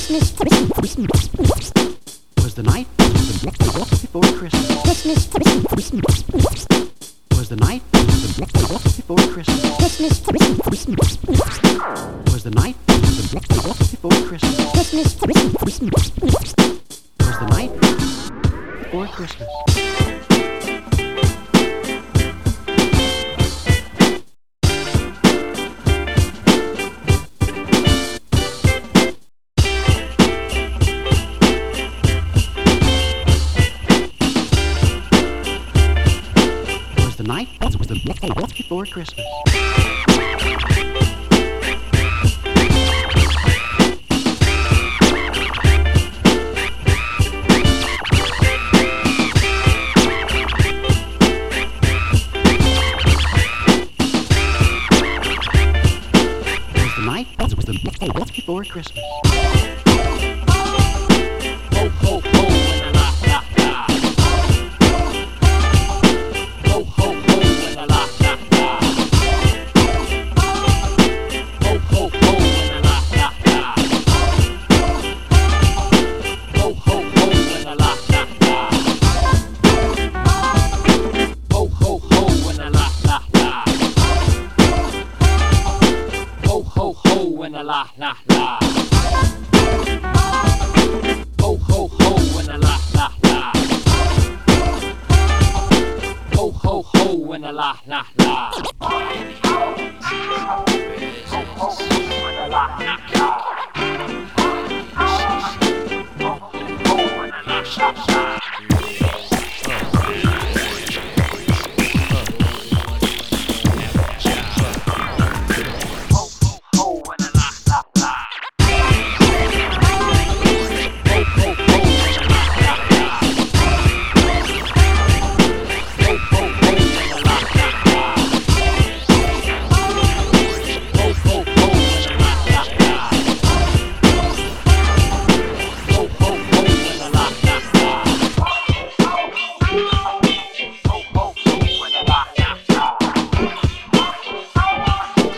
Was the night before Christmas. Was the night before Christmas. Was the night before Christmas. Was the night before Christmas. The night was the before Christmas. Was the night was the before Christmas. Ho ho ho and a la la la. Ho ho ho and a la la la. Ho ho ho and a la la la. Ho ho ho and a la la la. Ho ho ho and a la la la. Ho ho ho and a la la la. Ho ho ho and a la la la. Ho ho ho and a la la la. Ho ho and a la la la. Ho ho and a la la la.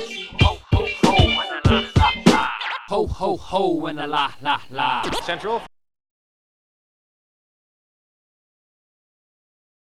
Ho ho ho and a la la la. Central.